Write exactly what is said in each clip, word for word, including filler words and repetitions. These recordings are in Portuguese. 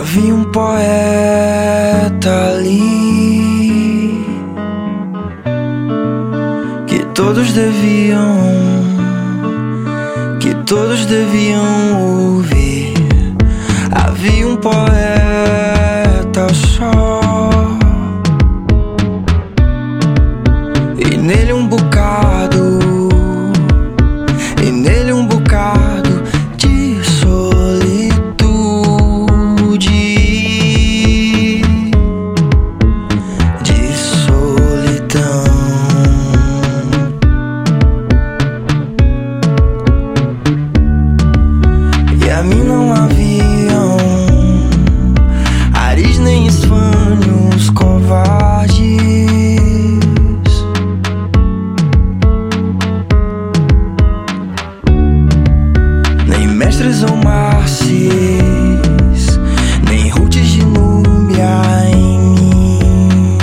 Havia um poeta ali que todos deviam, que todos deviam ouvir. Havia um poeta só, e nele um bocado, e nele um bocado de solitude, de solidão. E a mim não haviam ares nem esfânhos covardes, nem mestres ou Márcies, nem rutes de Núbia em mim.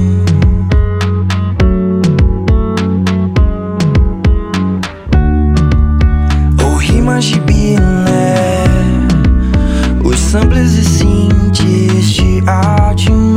Ou rimas de Biné, os samples e synths de arte.